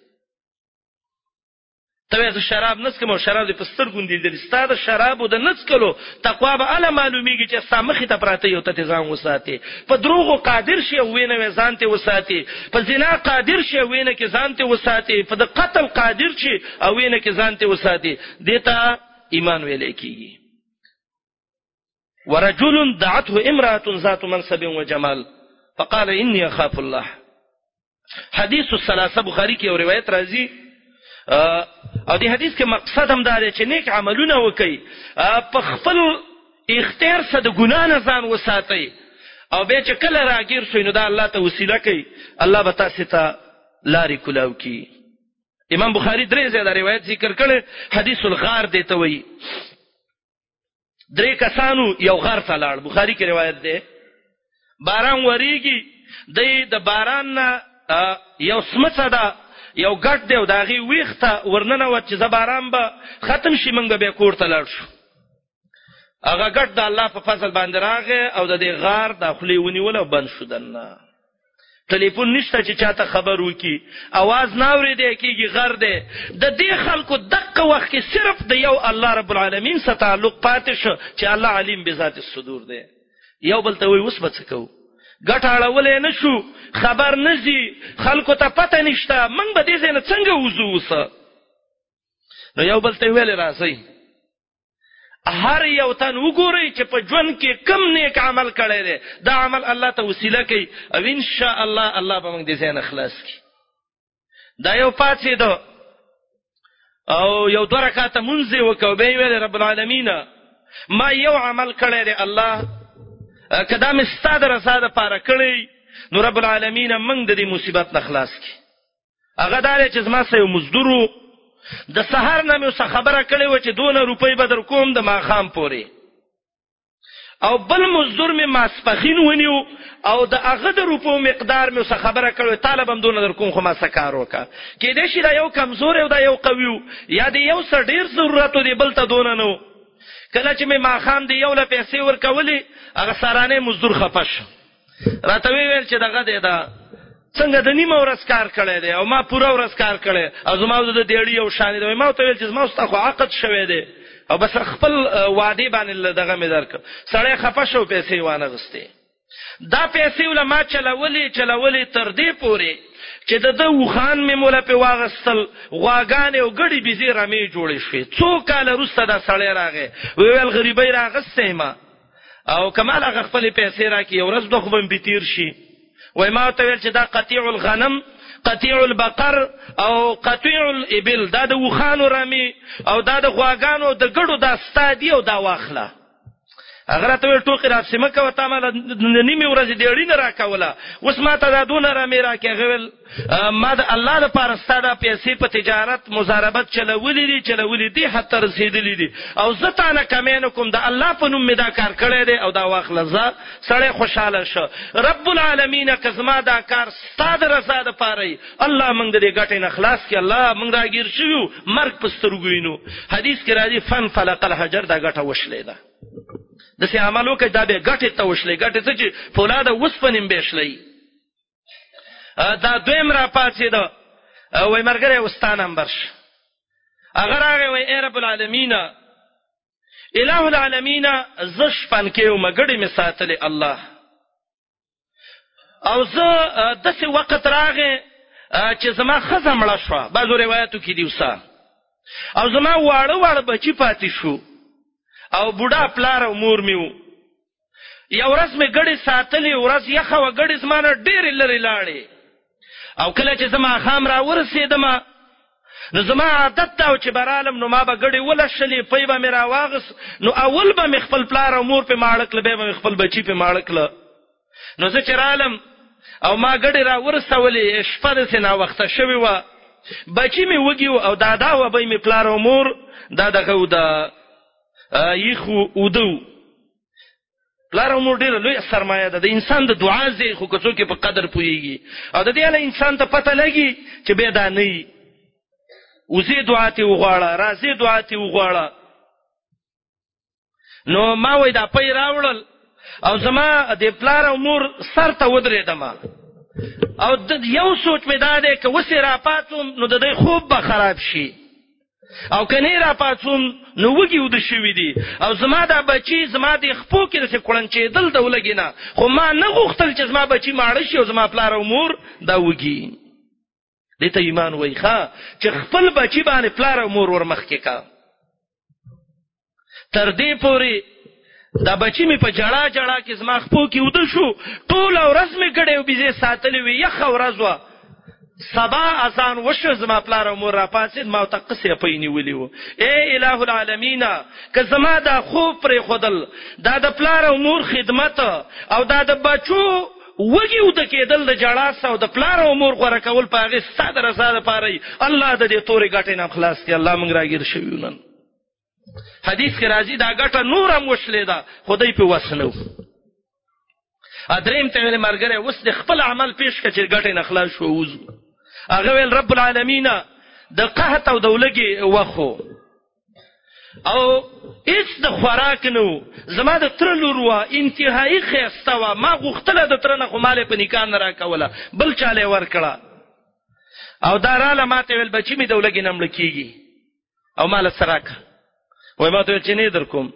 ته زه شراب نسکم او شراب په سترګوندې د استاد شراب او د نسکلو تقوا به علی معلومیږي چې سامخه ته پراته یو ته ځان وساتي په دروغو قادر شي او وینه ځان ته وساتي په زنا قادر شي او وینه کې ځان ته وساتي په قتل قادر شي او وینه کې ځان ته وساتي دیتا ایمان ویلې کیږي ورجل دعته امرأة ذات منصب وجمال فقال اني اخاف الله. حدیث الثلاثه بخاری کې یو روایت راځي او دې حدیث کې مقصد هم دا دی چې نیک عملونه وکړي، په خپل اختیار سره د ګناه نه ځان وساتئ، او بیا چې کله راګیر شئ نو دا الله ته وسیله کوي، الله به تاسو ته لارې کولاو کړي. امام بخاری درې ځله روایت ذکر کړي، حدیث الغار دی ته وایي. درې کسانو یو غار ته لاړ، بخاری کې روایت دی. باران وریږي، د باران نه یو سمڅه ده، یو ګټ دی او د هغې ویښته ورننوت چې زه باران به ختم شي موږ به بیا کور ته لاړ شو. هغه ګټ د الله په فضل باندې راغی او د دې غار د خولې ونیول او بند شو. دننه ټلیفون نشته چې چاته خبر وکي، اواز نه اورېدی کېږي، غر دی. د دې خلکو دقه وخت کې صرف د یو الله رب العالمین سره تعلق پاتې شو چې الله علیم بذات الصدور دی. یو بل ته وایي اوس به څه کوو، ګټه اړولی نه شو، خبر نه ځي، خلکو ته پته نشته، موږ به دې ځای نه څنګه وځو اوسه. نو یو بل ته یې ویلې راځئ هر یو تن وګورئ چې په ژوند کې کم نیک عمل کړی دی، دا عمل الله ته وسیله کوي او ان شاء الله الله به موږ دې ځای نه خلاص کړي. دا یو پاڅېده او یو 2 رکعاته مونځ یې وکړ، بیا یې ویل رب العالمینه ما یو عمل کړی دی الله، که دا مې ستا د رضا دپاره کړی نو رب العالمین موږ د دې مصیبت نه خلاص کړي. هغه دا دی چې زما سره یو مزدور و، د سهار نه مې ورسره خبره کړې وه چې 2 روپۍ به در کوم د ماښام پورې، او بل مزدور مې ماسپخین ونیو او د هغه د روپو مقدار مې ورسره خبره کړې وه تاله به هم 2 در کوم، خو ما څه کار وکړه. کېدای شي دا یو کمزوری او دا یو قوي و، یا د یو سره ډېر ضرورت و دی بل ته دونه نه و. کله چې مې ماښام د یو له پیسې ورکولې هغه سارانه مزدور خفه شو، راته ویل چې دغه دی دا څنګه د نیمه ورځ کار کړی دی او ما پوره ورځ کار کړی او زما د دیړي یو شان دی. ما ورته ویل چې زما ستا خو عقد شوی دی او بس خپل وعدې باندې دغه مې درکړ. سړی خفه شو، پیسې یې وانغستې. دا پیسې له ما چلولې تر دې پورې چې د ده اوښان مې موله پې واغستل، غواګانې او ګډې بیزې رمې جوړې شوې. 2 کاله وروسته دا سړی راغی، ویل غریبۍ راغستی ما او کمال هغه خپلې پیسې راکړي، یو ورځ 2 خو به مې پې تېر شي. وای ما ورته ویل چې دا قطیع الغنم، قطیع البقر او قطیع الابل، دا د اوښانو رمې او دا د غواګانو د ګډو دا ستا دي او دا واخله. هغه راته ویل ټوقې راپسې مه کوه، تا ماله د نیمې ورځې ډېړي نه راکوله، اوس ما ته دا 2 رمې راکړې. هغه ویل ما د الله لپاره ستا دا پیسې په تجارت مزاربت چلولې دي حتی رسېدلې دي او زه تا نه کمی نه کوم، د الله په نوم مې دا کار کړی دی او دا واخله. زه سړی خوشحاله شو. رب العالمین که زما دا کار ستا د رضا دپاره وي، الله موږ د دې ګټې نه خلاص کړي، الله موږ راګیر شوي وو، مرګ په سترګو وینو. حدیث کې راځي فانفلق الحجر، دا ګټه وشلې ده. داسې عمل وکړئ دا بیا ګټې ته وشلئ. ګټې څه چې فولاده اوسپنې م بېشلئ. دا 2م راپاڅېده، وایي ملګری اوس ستا نمبر شه. هغه راغی وایي ای رب العالمین اله العالمین زه شپنکۍ ومه، ګډې مې ساتلې الله، او زه داسې وخت راغی چې زما ښځه مړه شوه، بعضو روایاتو کې دي اوسه، او زما واړه بچي پاتې شو او بوډا پلار او مور مې و. یو ورځ مې ګډې ساتلې، ورځ یخه وه، ګډې زما نه ډېرې لرې لاړې، او کله چې زه ماښام راورسېدم نو زما عادت دا و چې برالم نو ما به ګډې ولشلې، پی به مې راواغست، نو اول به مې خپل پلار او مور پې ماړه کړه، بیا به مې خپل بچي پې ماړه کړه. نو زه چې رالم او ما ګډې راورسولې، شپه داسې ناوخته شوې وه، بچي مې وږي و او دا وه به مې پلار او مور دا دغه و د یخ اوده و. پلار او مور ډېره لویه سرمایه ده، د انسان د دعا ځای خو که څوک په قدر پوهېږي، او د دې هله انسان ته پته لګي چې بیا دا نه وي. وزې دعا تې وغواړه، راځې دعا تې وغواړه. نو ما وایي دا پی راوړل او زما د پلار او مور سر ته ودرېدم، او یو سوچ مې دا دی که اوس یې راپاڅوم نو د دوی خوب به خراب شي، او که نه یې راپاڅوم نو وږي وده شوي دي، او زما دا بچي زما د خپو کې داسې کوړنچېدل ته ولګي نه، خو ما نه غوښتل چې زما بچي ماړه شي او زما پلار او مور دا وږي. دې ته ایمان وایي ښه چې خپل بچي باندې پلار او مور ورمخکې کا. تر دې پورې دا بچی می په جړه جړه کې زما خپو کې ود شو ټول ورځ می ګډه بيزه ساتلې وي یخ ورځ وا سبا اذان وشو زما پلار او مور را پاسید ما ته قصه پېنی ولیو اے الہ العالمین که زما دا خوب پر خودل دا د پلار او مور خدمت او دا د بچو وګیو د کېدل د جړا سو د پلار او مور غره کول پاغه ستاد رساله پاره الله د دې تورې ګټې نه خلاص کړي الله موږ راګیر شویونن حدیث کې راځي دا ګټه نورم وشلې ده خدای په وسنو ادریم ته ویل مرګره وس د خپل عمل پیش کړي چې ګټې نه خلاص شو وځو هغه ویل رب العالمین د قحط او دولګي وخو او هیڅ د خوراک نو زما د تر لوروا انتهایی خيسته وا ما غختله د تر نه خو مال په نکان را کوله بل چاله ور کړه او داراله ماته ویل بچی می دولګي نمړ کیږي او مال سراک وای ما ته چې نه در کوم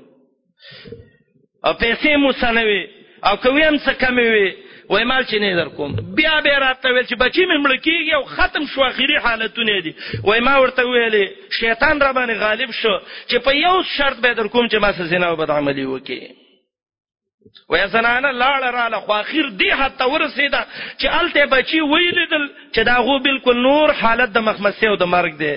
او پیسې مو سنوي او کویم څه کمې وي وای مال چې نه در کوم بیا به راته ویل چې بچی مې مړ کیږي او ختم شو اخیری حالتونه دي وای ما ورته ویلې شیطان را باندې غالب شو چې په یو شرط به در کوم چې ما سره زنا او بد عملی وکي وای زنانه لاړه رااله خو اخیر دی حتی ورسېده چې الته بچی ویلیدل چې داغو بالکل نور حالت د مخمسه او د مرګ دی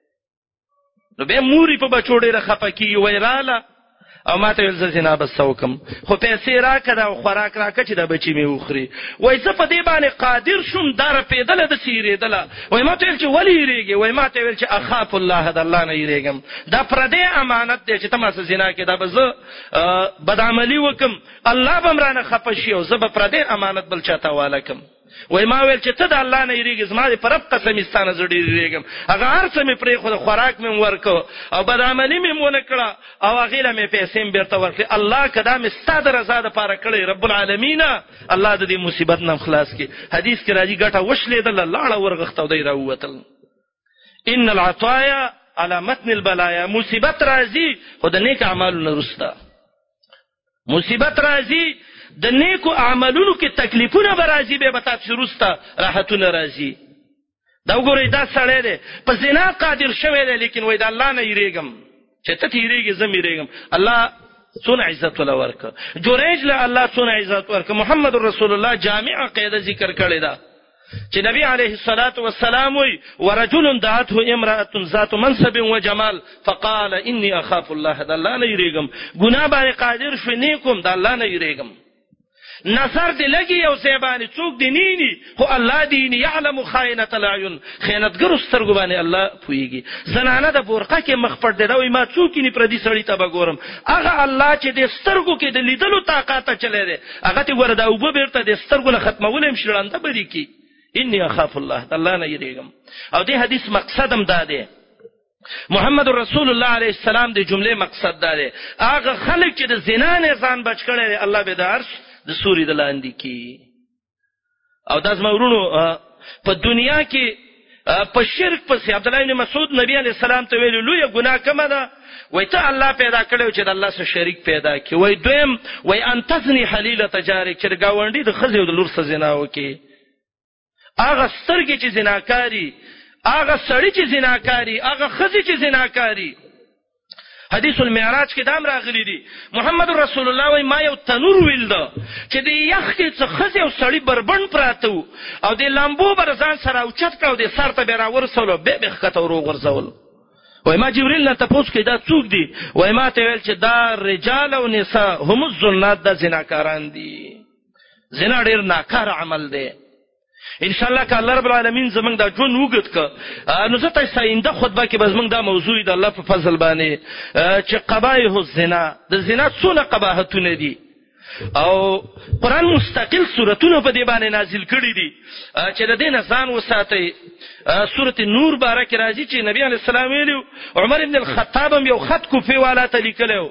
نو به موري په بچو ډیره خپکی وای رااله او ماته ول زنا بس وکم خو پیسې راکړه او خوراک راکړه چې د بچی می وخري وای څه په دې باندې قادر شوم دار پیدل د سیریدله وای ماته ول چې ولی یریږي وای ماته ول چې اخاف الله د الله نه یریږم دا پردې امانت دی چې تماسه زنا کې دا بز بد عملی وکم الله بمرانه خپشي او زب پردې امانت بل چاته والکم وای ما ویل چې ته د الله نه یریږي زما دې پرب قسمستانه زړی یریږم هغه هرڅه می پرې خو خوراک مې ورکو او بد عملی مې مونږ کړه او هغه له مې پیسې مې بیرته ورکړه الله کدا مې ستاد رضا ده پاره کړی رب العالمین الله دې مصیبت نه خلاص کړي حدیث کې راځي ګټه وشلې ده لاړه ورغختو دی راووتل ان العطايا على متن البلايا مصیبت راځي خو د نیک اعمالو نه رستا مصیبت راځي د نیکو اعمالونو کې تکلیفونه برازي به بتا شروستا راحتونه راځي دا وګورئ دا سړی دی په زنا قادر شوی دی لیکن وای دا الله نه یریږم چې ته یریږي زم یریږم الله څونه عزت ولا ورک جوړېج له الله څونه عزت ورک محمد رسول الله جامع قاعده ذکر کړی دا چې نبی عليه الصلاه والسلام وی ورجل دعته امراه ذات منصب وجمال فقال اني اخاف الله دا الله نه یریږم ګناه باندې قادر شو نیکم دا الله نه یریږم نظر دی لګي او سیبانی څوک دی نینی خو الله دی يعلم خائنۃ العیون خیانتګر سترګو باندې الله پويږي زنانه د بورقه کې مخ پټ دی دا وای ما څوک ني پردي سړی ته بګورم هغه الله چې د سترګو کې د لیدلو طاقت چلے دی هغه ته وردا او به بیرته د سترګو نه ختمولم شړانده بری کی انی اخاف الله الله نه یریږم او دې حدیث مقصدم دا دی محمد رسول الله علیه السلام د جمله مقصد دا دی هغه خلک چې د زنا نه ځان بچ کړي الله به دارش د سوري د لاندې کی او داس مورونو په دنیا کې په شرک پسې عبد الله بن مسعود نبی علیہ السلام ته ویلو لوی ګناه کومه ده وای ته الله پیدا کړو چې د الله سره شریک پیدا کی وای دویم وای انتزنی حلیله تجارک چې گاونډي د خزي او د لور سره زنا وکي هغه سترګې چې زناکاری هغه سړی چې زناکاری هغه خزي چې زناکاری حدیث المعراج کې دام راغلی دی محمد رسول الله وای ما یو تنور ویل دا چې د یخ کې څه خزي او سړی بربند پراته او د لامبو برزان سره اوچت کاو د سر ته بیره ورسولو به بخته ورو ورزول وای ما جبرئیل نه تاسو کې دا څوک دی وای ما ته ویل چې دا رجال او نساء هم الزنات د زناکاران دي زنا ډیر ناکار عمل دی ان شاء الله که الله رب العالمین زمنګ دا جون وګت ک نو زه تاسو آینده خطبه کې زمنګ دا موضوع د الله په فضل باندې چې قبایح الزنا د زنا څونه قباحتونه دي او قران مستقل سوراتونه په دې باندې نازل کړي دي چې د دې نه ځان وساتي سورته نور بارک راځي چې نبی علی السلام ویلو عمر ابن الخطاب یو خط کوفی والا ته لیکلو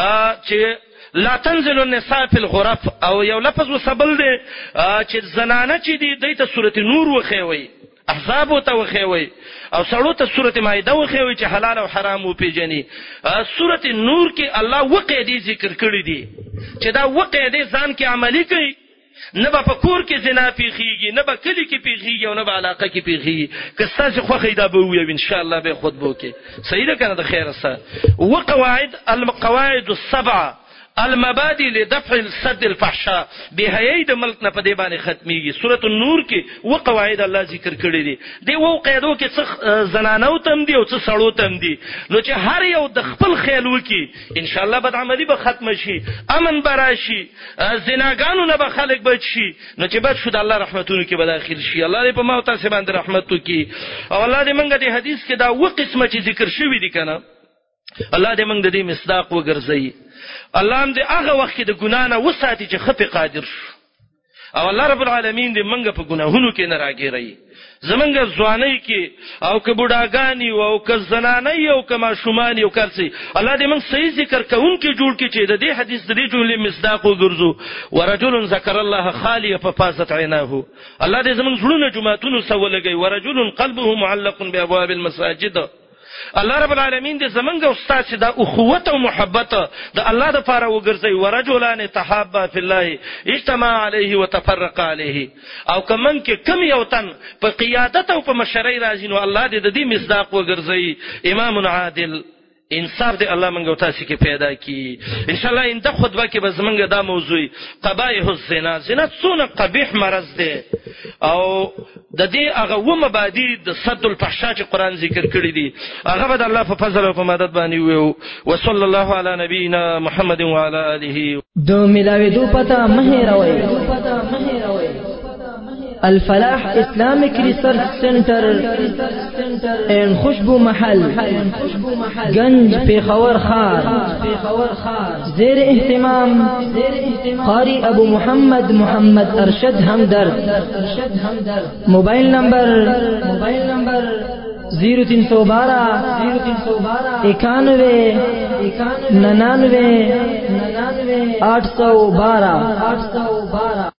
چې لا تنزل النساء في الغرف او یو لفظ وسبل دی چې زنانه چې دی دایته سورته نور وخوي احزاب ته وخوي او سړو ته سورته مائده وخوي چې حلال او حرام او پیجنې سورته نور کې الله وقیدې ذکر کړی دی چې دا وقیدې ځان کې عملی کوي نه به پکور کې زنا پیخیږي نه به کلی کې پیخیږي او نه به علاقه کې پیخیږي که تاسو خو خیدا به وي ان شاء الله به خطبه کې صحیح ده کنه د خیر سره وقواعد القواعد السبعه المبادئ لدفع السد الفحشاء بهيئ د ملک نه په دې باندې ختميږي. سورۃ النور کې قواعد الله ذکر کړی دي. دی قاعدو کې څه زنانو تم دي او څه سړو تم دي، نو چې هر یو د خپل خیال وکي ان شاء الله بدعملي به ختم شي، امن براشي، زناګانو نه به خلک بچ شي، نو چې بچ شو د الله رحمتونو کې به داخل شي. الله دې په ما او تاسو باندې رحمت وکي. او الله دې موږ د حدیث کې دا قسمه چې ذکر شوی دي کنه، الله دې موږ د دې مصداق وګرځي. الله هم دې هغه وخت کې د ګنا نه وساتي چې خپې قادر شو. او الله رب العالمین دې موږ په ګناهونو کې نه راګیري، زمونږ ځواني کې او که بوډاګانی او که زنانې او که ماشومان او کارسي، الله دې موږ صحیح ذکر کوونکې جوړ کړي چې د دې حدیث د دې جملې مصداق وګرځو. ورجل ذکر الله خاليا ففازت عيناه، الله دې زمونږ زړونه جمعتونو سولګي. ورجل قلبه معلق بابواب المساجد، الله رب العالمین دې زمونږ استاد چې د اخوت او محبت د الله د لپاره وګرځي. ورجلان تحابا فی الله اجتمع علیه وتفرق علیه، او کمن کې کم یو تن په قیادت او په مشرۍ راځي، نو الله دې د دې مصداق وګرځي. امام عادل انصاف دې الله منګو تاسو کې پیدا کی. ان شاء الله انده خطبه کې به زمونږ دا موضوع قبایح الزنا، زنا څونه قبیح مرض دی او د دې هغه و مبادی د صد الفحشاء چې قران ذکر کړی دي، هغه به الله په فضل او په مدد باندې ویو. وصلی الله علی نبینا محمد وعلى آله.
دو ملاوی دو پتا مهیروي الفلاح اسلامک ریسرچ سنٹر این خوشبو محل گنج پیښور خار زیر اهتمام قاری ابو محمد ارشد همدرد. موبائل نمبر 0312 91 99 812.